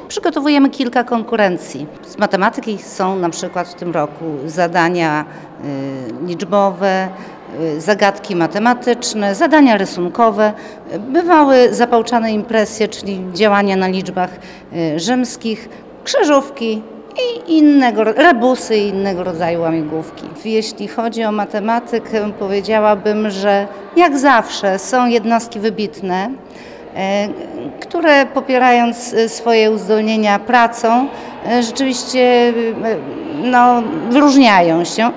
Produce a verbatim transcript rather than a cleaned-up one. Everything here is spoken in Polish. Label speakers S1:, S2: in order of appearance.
S1: Przygotowujemy kilka konkurencji. Z matematyki są na przykład w tym roku zadania y, liczbowe, y, zagadki matematyczne, zadania rysunkowe. Bywały zapałczane impresje, czyli działania na liczbach y, rzymskich, krzyżówki i innego, rebusy i innego rodzaju łamigłówki. Jeśli chodzi o matematykę, powiedziałabym, że jak zawsze są jednostki wybitne, które popierając swoje uzdolnienia pracą, rzeczywiście no, wyróżniają się.